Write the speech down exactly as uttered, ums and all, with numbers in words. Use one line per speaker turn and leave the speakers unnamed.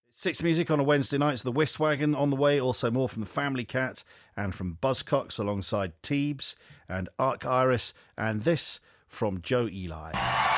Six Music on a Wednesday night. It's the Wistwagon on the way. Also more from the Family Cat and from Buzzcocks alongside Teebs and Arc Iris. And this from Joe Eli.